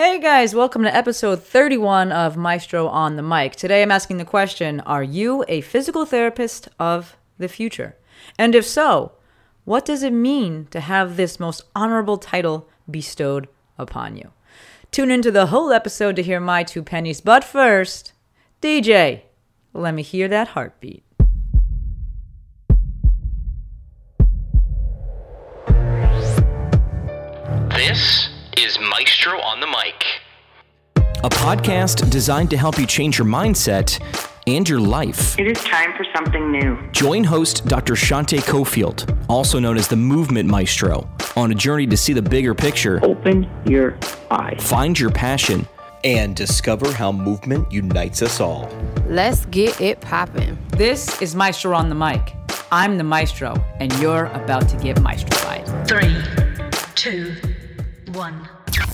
Hey guys, welcome to episode 31 of Maestro on the Mic. Today I'm asking the question, are you a physical therapist of the future? And if so, what does it mean to have this most honorable title bestowed upon you? Tune into the whole episode to hear my 2 pennies, but first, DJ, let me hear that heartbeat. This is Maestro on the Mic, a podcast designed to help you change your mindset and your life. It is time for something new. Join host Dr. Shante Cofield, also known as the Movement Maestro, on a journey to see the bigger picture. Open your eyes. Find your passion. And discover how movement unites us all. Let's get it poppin'. This is Maestro on the Mic. I'm the Maestro, and you're about to get maestrofied. 3, 2, 1.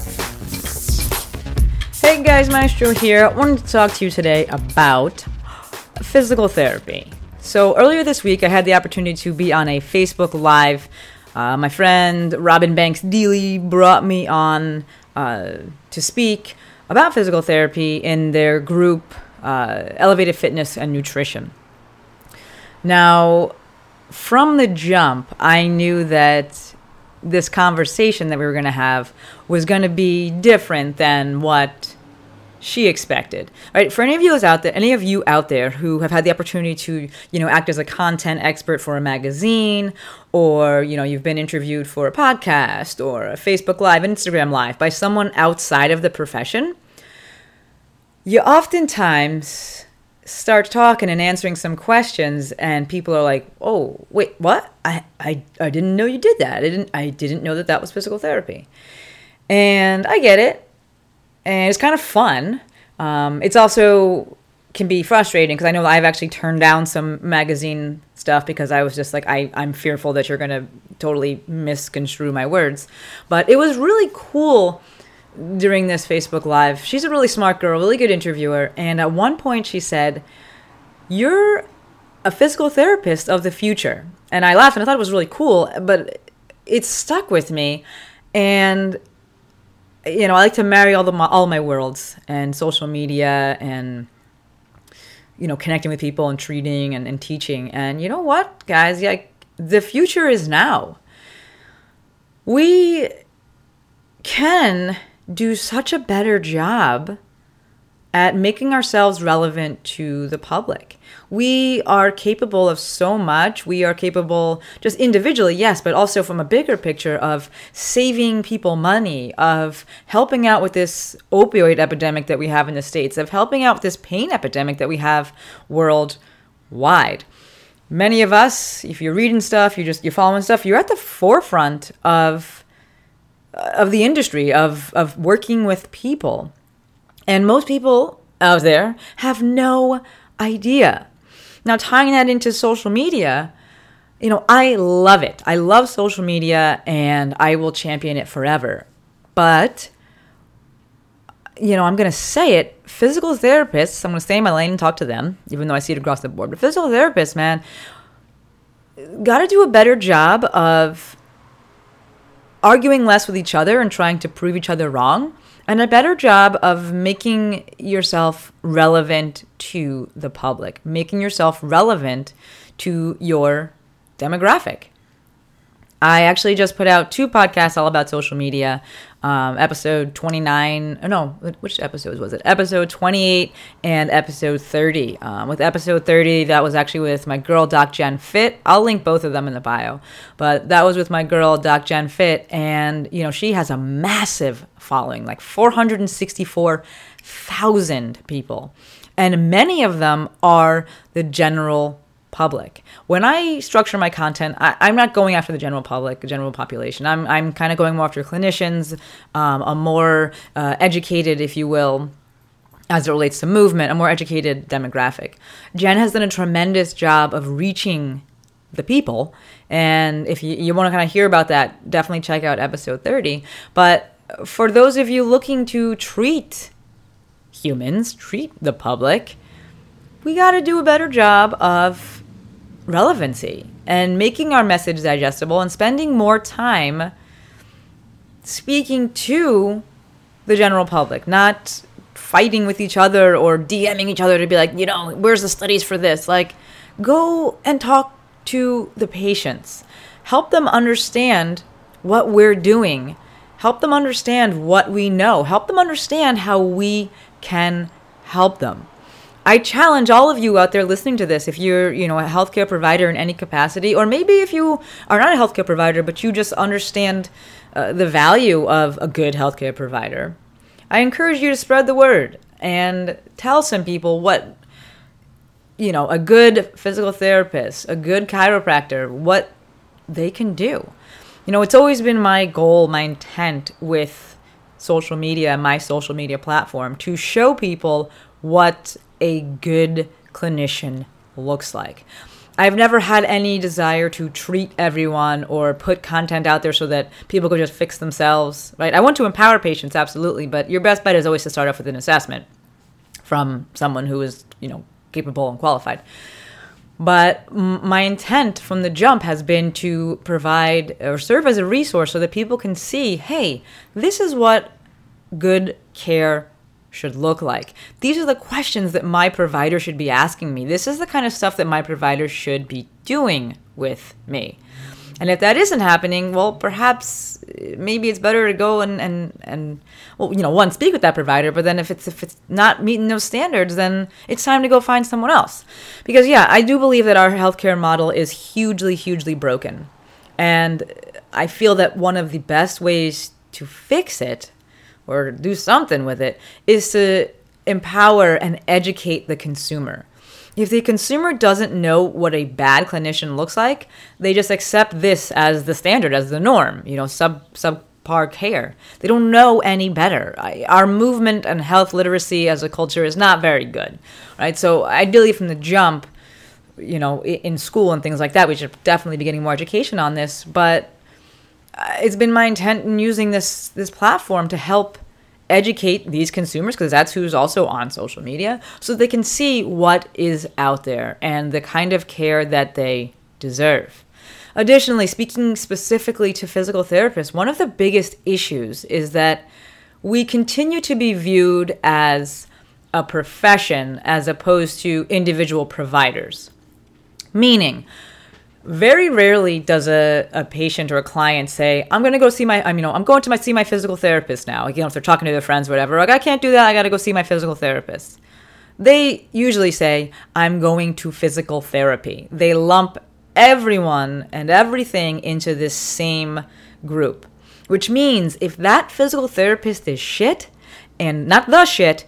Hey guys, Maestro here. I wanted to talk to you today about physical therapy. So earlier this week, I had the opportunity to be on a Facebook Live. My friend Robin Banks Deely brought me on to speak about physical therapy in their group, Elevated Fitness and Nutrition. Now, from the jump, I knew that this conversation that we were going to have was going to be different than what she expected. All right, for any of you out there who have had the opportunity to, act as a content expert for a magazine, or, you've been interviewed for a podcast or a Facebook Live, Instagram Live by someone outside of the profession, you oftentimes start talking and answering some questions, and people are like, "Oh, wait, what? I didn't know you did that. I didn't know that was physical therapy." And I get it, and it's kind of fun. It's also can be frustrating because I know I've actually turned down some magazine stuff because I was just like, I'm fearful that you're gonna totally misconstrue my words. But it was really cool during this Facebook Live. She's a really smart girl, really good interviewer. And at one point she said, "You're a physical therapist of the future." And I laughed and I thought it was really cool, but it stuck with me. And, I like to marry all my worlds, and social media and, connecting with people and treating and teaching. And you know what, guys? The future is now. We can do such a better job at making ourselves relevant to the public. We are capable of so much. We are capable just individually, yes, but also from a bigger picture of saving people money, of helping out with this opioid epidemic that we have in the States, of helping out with this pain epidemic that we have worldwide. Many of us, if you're reading stuff, you're following stuff, you're at the forefront of the industry, of working with people. And most people out there have no idea. Now, tying that into social media, I love it. I love social media, and I will champion it forever. But, I'm going to say it, physical therapists, I'm going to stay in my lane and talk to them, even though I see it across the board. But physical therapists, man, got to do a better job of arguing less with each other and trying to prove each other wrong, and a better job of making yourself relevant to the public, making yourself relevant to your demographic. I actually just put out 2 podcasts all about social media. Episode 29, which episodes was it? Episode 28 and episode 30. With episode 30, that was actually with my girl, Doc Jen Fit. I'll link both of them in the bio. But that was with my girl, Doc Jen Fit. And, she has a massive following, like 464,000 people. And many of them are the general public. When I structure my content, I'm not going after the general public, the general population. I'm kind of going more after clinicians, a more educated, if you will, as it relates to movement, a more educated demographic. Jen has done a tremendous job of reaching the people. And if you want to kind of hear about that, definitely check out episode 30. But for those of you looking to treat humans, treat the public, we got to do a better job of relevancy and making our message digestible and spending more time speaking to the general public, not fighting with each other or DMing each other to be like, where's the studies for this? Like, go and talk to the patients. Help them understand what we're doing. Help them understand what we know. Help them understand how we can help them. I challenge all of you out there listening to this, if you're, a healthcare provider in any capacity, or maybe if you are not a healthcare provider, but you just understand the value of a good healthcare provider, I encourage you to spread the word and tell some people what, a good physical therapist, a good chiropractor, what they can do. It's always been my goal, my intent with social media, my social media platform, to show people what a good clinician looks like. I've never had any desire to treat everyone or put content out there so that people could just fix themselves, right? I want to empower patients, absolutely, but your best bet is always to start off with an assessment from someone who is, capable and qualified. But my intent from the jump has been to provide or serve as a resource so that people can see, hey, this is what good care should look like. These are the questions that my provider should be asking me. This is the kind of stuff that my provider should be doing with me. And if that isn't happening, well, perhaps maybe it's better to go and one, speak with that provider, but then if it's not meeting those standards, then it's time to go find someone else. Because I do believe that our healthcare model is hugely, hugely broken. And I feel that one of the best ways to fix it or do something with it is to empower and educate the consumer. If the consumer doesn't know what a bad clinician looks like, they just accept this as the standard, as the norm, subpar care. They don't know any better. Our movement and health literacy as a culture is not very good, right? So ideally from the jump, in school and things like that, we should definitely be getting more education on this, but it's been my intent in using this platform to help educate these consumers, because that's who's also on social media, so they can see what is out there and the kind of care that they deserve. Additionally, speaking specifically to physical therapists, one of the biggest issues is that we continue to be viewed as a profession as opposed to individual providers. Meaning, very rarely does a patient or a client say, I'm going to go see I'm going to see my physical therapist now. If they're talking to their friends or whatever, like, I can't do that, I got to go see my physical therapist. They usually say, I'm going to physical therapy. They lump everyone and everything into this same group, which means if that physical therapist is shit, and not the shit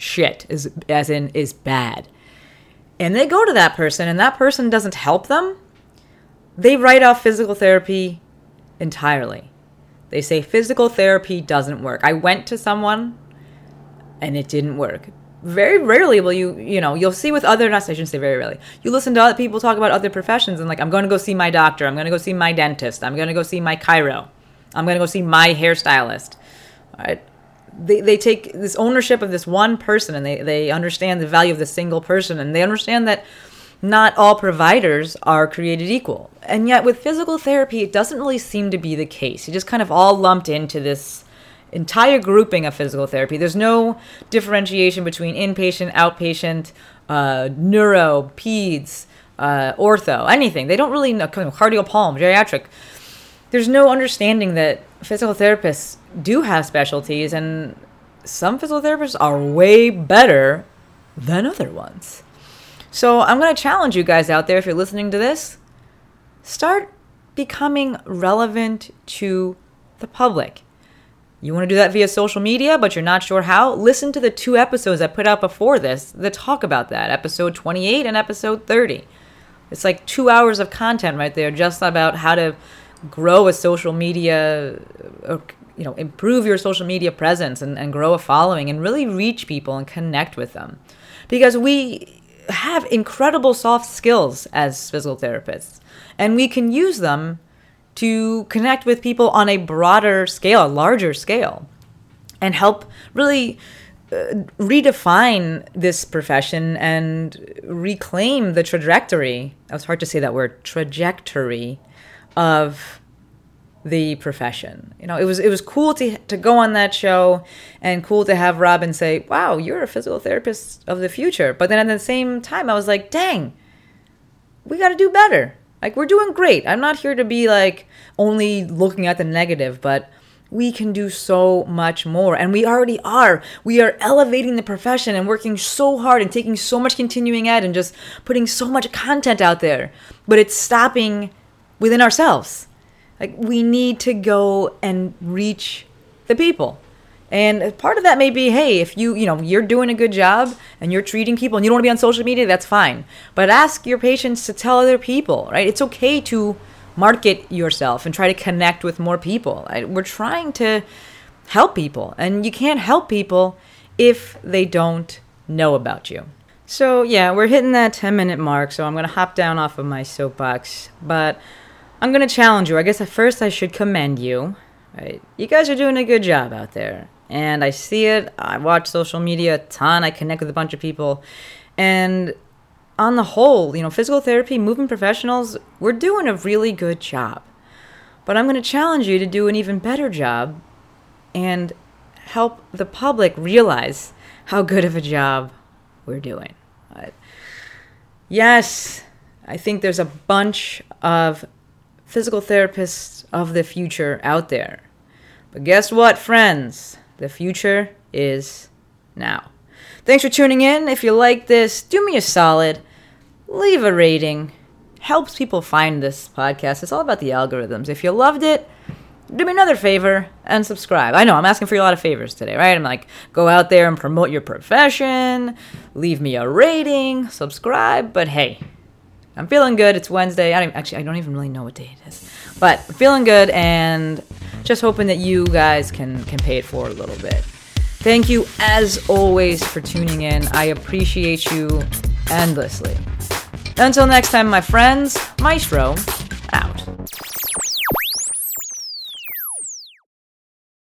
is bad, and they go to that person and that person doesn't help them, they write off physical therapy entirely. They say physical therapy doesn't work. I went to someone and it didn't work. Very rarely will you'll see with other, I shouldn't say very rarely, you listen to other people talk about other professions and like, I'm going to go see my doctor, I'm going to go see my dentist, I'm going to go see my chiro, I'm going to go see my hairstylist. All right. They take this ownership of this one person and they understand the value of the single person, and they understand that not all providers are created equal. And yet with physical therapy, it doesn't really seem to be the case. You just kind of all lumped into this entire grouping of physical therapy. There's no differentiation between inpatient, outpatient, neuro, peds, ortho, anything. They don't really know, cardiopulm, geriatric. There's no understanding that physical therapists do have specialties, and some physical therapists are way better than other ones. So I'm going to challenge you guys out there, if you're listening to this, start becoming relevant to the public. You want to do that via social media, but you're not sure how? Listen to the 2 episodes I put out before this that talk about that, episode 28 and episode 30. It's like 2 hours of content right there just about how to grow a social media, improve your social media presence and grow a following and really reach people and connect with them. Because we have incredible soft skills as physical therapists, and we can use them to connect with people on a broader scale, a larger scale, and help really redefine this profession and reclaim the trajectory. It was hard to say that word, trajectory of the profession. You know, it was cool to go on that show and cool to have Robin say, wow, you're a physical therapist of the future. But then at the same time, I was like, dang, we got to do better. Like, we're doing great. I'm not here to be like only looking at the negative, but we can do so much more. And we already are. We are elevating the profession and working so hard and taking so much continuing ed and just putting so much content out there. But it's stopping within ourselves. Like, we need to go and reach the people. And part of that may be, hey, if you're doing a good job and you're treating people and you don't want to be on social media, that's fine. But ask your patients to tell other people, right? It's okay to market yourself and try to connect with more people. We're trying to help people, and you can't help people if they don't know about you. So yeah, we're hitting that 10-minute mark, so I'm going to hop down off of my soapbox, but I'm going to challenge you. I guess at first I should commend you. Right? You guys are doing a good job out there, and I see it. I watch social media a ton. I connect with a bunch of people, and on the whole, physical therapy, movement professionals, we're doing a really good job. But I'm going to challenge you to do an even better job and help the public realize how good of a job we're doing. Yes, I think there's a bunch of physical therapists of the future out there. But guess what, friends? The future is now. Thanks for tuning in. If you like this, do me a solid. Leave a rating. Helps people find this podcast. It's all about the algorithms. If you loved it, do me another favor and subscribe. I know, I'm asking for a lot of favors today, right? I'm like, go out there and promote your profession. Leave me a rating. Subscribe. But hey, I'm feeling good. It's Wednesday. I don't even really know what day it is. But I'm feeling good and just hoping that you guys can pay it forward a little bit. Thank you, as always, for tuning in. I appreciate you endlessly. Until next time, my friends, Maestro